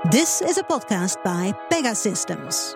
This is a podcast by Pegasystems.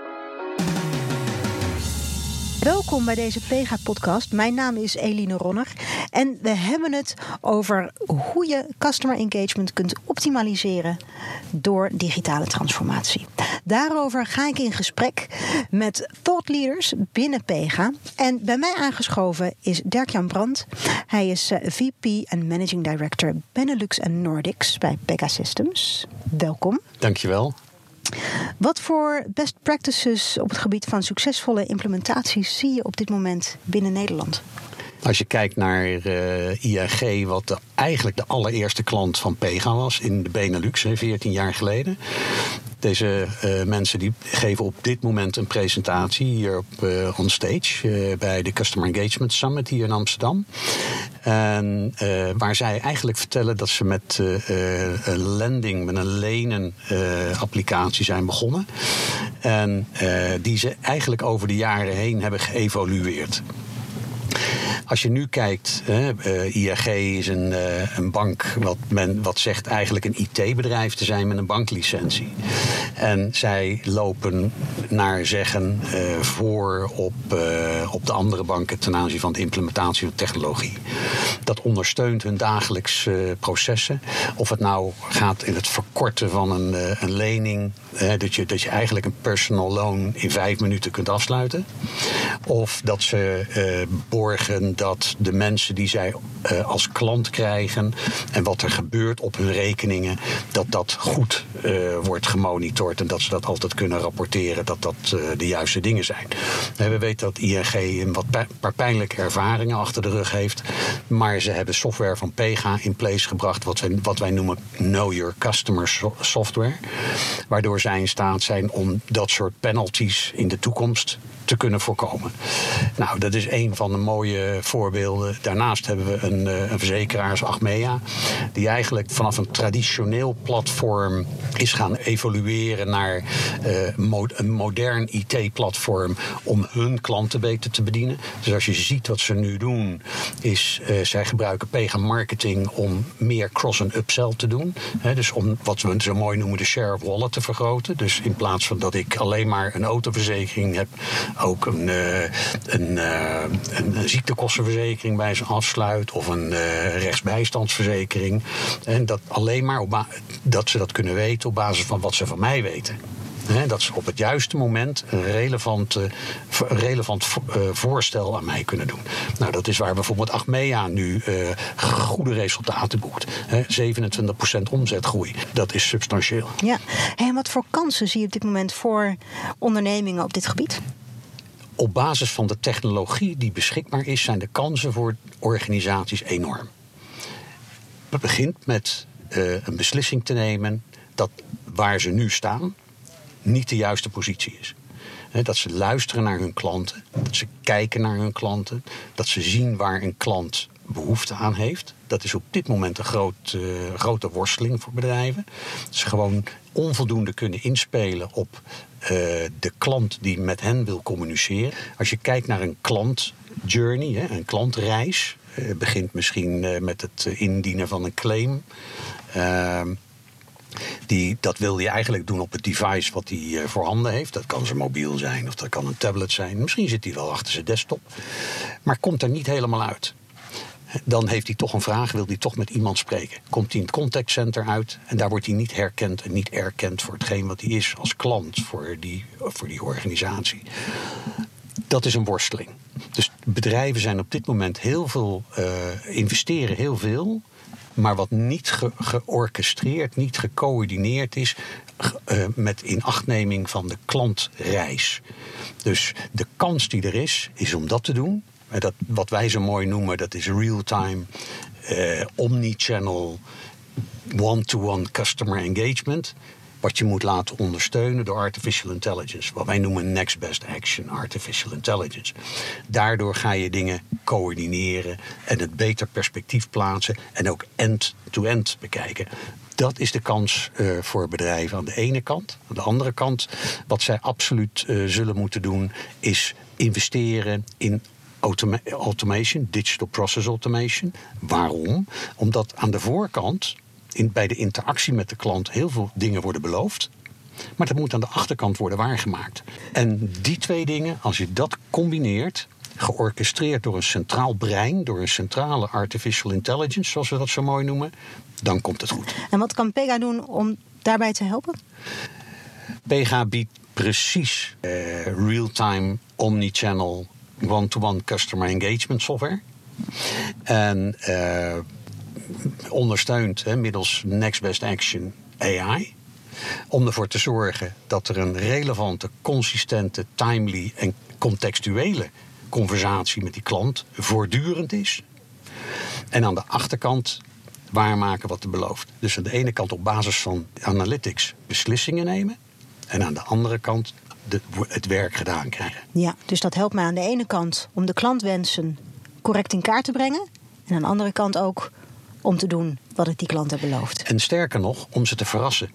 Welkom bij deze Pega-podcast. Mijn naam is Eline Ronner en we hebben het over hoe je customer engagement kunt optimaliseren door digitale transformatie. Daarover ga ik in gesprek met thought leaders binnen Pega. En bij mij aangeschoven is Dirk-Jan Brandt. Hij is VP en Managing Director Benelux en Nordics bij Pegasystems. Welkom. Dankjewel. Wat voor best practices op het gebied van succesvolle implementaties zie je op dit moment binnen Nederland? Als je kijkt naar ING, wat eigenlijk de allereerste klant van Pega was in de Benelux, 14 jaar geleden. Deze mensen die geven op dit moment een presentatie hier op on stage bij de Customer Engagement Summit hier in Amsterdam. En waar zij eigenlijk vertellen dat ze met een lending, met een lenen applicatie zijn begonnen. En die ze eigenlijk over de jaren heen hebben geëvolueerd. Als je nu kijkt, ING is een bank wat zegt eigenlijk een IT-bedrijf te zijn met een banklicentie. En zij lopen naar zeggen voor op de andere banken ten aanzien van de implementatie van technologie. Dat ondersteunt hun dagelijks processen. Of het nou gaat in het verkorten van een lening, dat je eigenlijk een personal loan in 5 minuten kunt afsluiten. Of dat ze borgen dat de mensen die zij als klant krijgen en wat er gebeurt op hun rekeningen, dat goed wordt gemonitord en dat ze dat altijd kunnen rapporteren dat de juiste dingen zijn. We weten dat ING een paar pijnlijke ervaringen achter de rug heeft, maar ze hebben software van Pega in place gebracht, wat wij noemen Know Your Customer software, waardoor zij in staat zijn om dat soort penalties in de toekomst te kunnen voorkomen. Nou, dat is een van de mooie voorbeelden. Daarnaast hebben we een verzekeraar als Achmea, die eigenlijk vanaf een traditioneel platform is gaan evolueren naar een modern IT-platform om hun klanten beter te bedienen. Dus als je ziet wat ze nu doen, is zij gebruiken Pega Marketing om meer cross- en upsell te doen. Dus om wat we zo mooi noemen de share of wallet te vergroten. Dus in plaats van dat ik alleen maar een autoverzekering heb, ook een ziektekostenverzekering bij ze afsluit of een rechtsbijstandsverzekering. En dat alleen maar dat ze dat kunnen weten op basis van wat ze van mij weten. Dat ze op het juiste moment een relevant voorstel aan mij kunnen doen. Nou, dat is waar bijvoorbeeld Achmea nu goede resultaten boekt. 27% omzetgroei. Dat is substantieel. Ja. En wat voor kansen zie je op dit moment voor ondernemingen op dit gebied? Op basis van de technologie die beschikbaar is, zijn de kansen voor organisaties enorm. Het begint met een beslissing te nemen dat waar ze nu staan niet de juiste positie is. Dat ze luisteren naar hun klanten, dat ze kijken naar hun klanten, dat ze zien waar een klant behoefte aan heeft. Dat is op dit moment een grote worsteling voor bedrijven. Dat ze gewoon onvoldoende kunnen inspelen op de klant die met hen wil communiceren. Als je kijkt naar een klantjourney, een klantreis, begint misschien met het indienen van een claim. Dat wil je eigenlijk doen op het device wat hij voorhanden heeft. Dat kan zijn mobiel zijn of dat kan een tablet zijn. Misschien zit hij wel achter zijn desktop. Maar komt er niet helemaal uit. Dan heeft hij toch een vraag, wil hij toch met iemand spreken. Komt hij in het contactcenter uit en daar wordt hij niet herkend en niet erkend voor hetgeen wat hij is als klant voor die organisatie. Dat is een worsteling. Dus bedrijven zijn op dit moment investeren heel veel, maar wat niet georchestreerd, niet gecoördineerd is met inachtneming van de klantreis. Dus de kans die er is om dat te doen. Wat wij zo mooi noemen, dat is real-time, omnichannel, one-to-one customer engagement. Wat je moet laten ondersteunen door artificial intelligence. Wat wij noemen next best action, artificial intelligence. Daardoor ga je dingen coördineren en het beter perspectief plaatsen en ook end-to-end bekijken. Dat is de kans voor bedrijven aan de ene kant. Aan de andere kant, wat zij absoluut zullen moeten doen, is investeren in automation, digital process automation. Waarom? Omdat aan de voorkant, bij de interactie met de klant, heel veel dingen worden beloofd. Maar dat moet aan de achterkant worden waargemaakt. En die twee dingen, als je dat combineert, georchestreerd door een centraal brein, door een centrale artificial intelligence, zoals we dat zo mooi noemen, dan komt het goed. En wat kan Pega doen om daarbij te helpen? Pega biedt precies real-time, omnichannel, one-to-one customer engagement software. En ondersteunt middels Next Best Action AI. Om ervoor te zorgen dat er een relevante, consistente, timely en contextuele conversatie met die klant voortdurend is. En aan de achterkant waarmaken wat er belooft. Dus aan de ene kant op basis van analytics beslissingen nemen. En aan de andere kant het werk gedaan krijgen. Ja, dus dat helpt mij aan de ene kant om de klantwensen correct in kaart te brengen. En aan de andere kant ook om te doen wat ik die klant heb beloofd. En sterker nog, om ze te verrassen.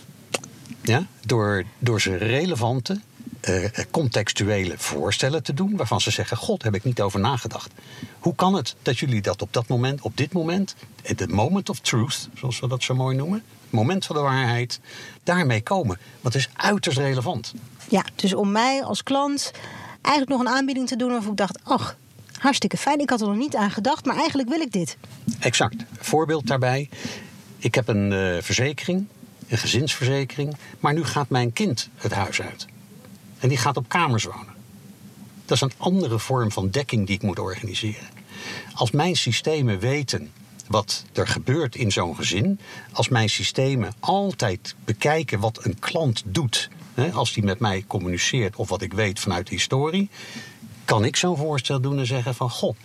Ja? Door ze relevante, contextuele voorstellen te doen, waarvan ze zeggen, god, heb ik niet over nagedacht. Hoe kan het dat jullie dat op dit moment, het moment of truth, zoals we dat zo mooi noemen, moment van de waarheid, daarmee komen? Want het is uiterst relevant. Ja, dus om mij als klant eigenlijk nog een aanbieding te doen waarvan ik dacht, ach, hartstikke fijn, ik had er nog niet aan gedacht, maar eigenlijk wil ik dit. Exact. Voorbeeld daarbij. Ik heb een verzekering, een gezinsverzekering, maar nu gaat mijn kind het huis uit. En die gaat op kamers wonen. Dat is een andere vorm van dekking die ik moet organiseren. Als mijn systemen weten wat er gebeurt in zo'n gezin, als mijn systemen altijd bekijken wat een klant doet, als die met mij communiceert of wat ik weet vanuit de historie, kan ik zo'n voorstel doen en zeggen van, goh,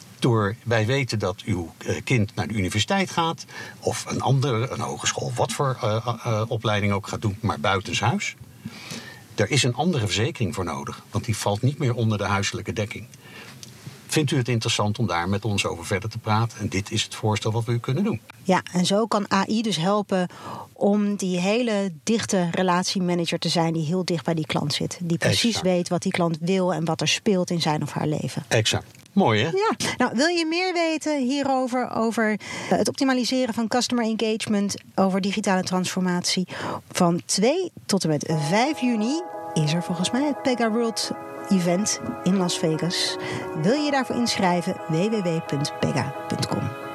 wij weten dat uw kind naar de universiteit gaat, of een hogeschool, wat voor opleiding ook gaat doen, maar buitenshuis. Er is een andere verzekering voor nodig, want die valt niet meer onder de huiselijke dekking. Vindt u het interessant om daar met ons over verder te praten? En dit is het voorstel wat we u kunnen doen. Ja, en zo kan AI dus helpen om die hele dichte relatiemanager te zijn die heel dicht bij die klant zit. Die precies weet wat die klant wil en wat er speelt in zijn of haar leven. Exact. Mooi, hè? Ja. Nou, wil je meer weten hierover, over het optimaliseren van customer engagement, over digitale transformatie? Van 2 tot en met 5 juni is er volgens mij het Pega World Event in Las Vegas. Wil je daarvoor inschrijven? www.pega.com.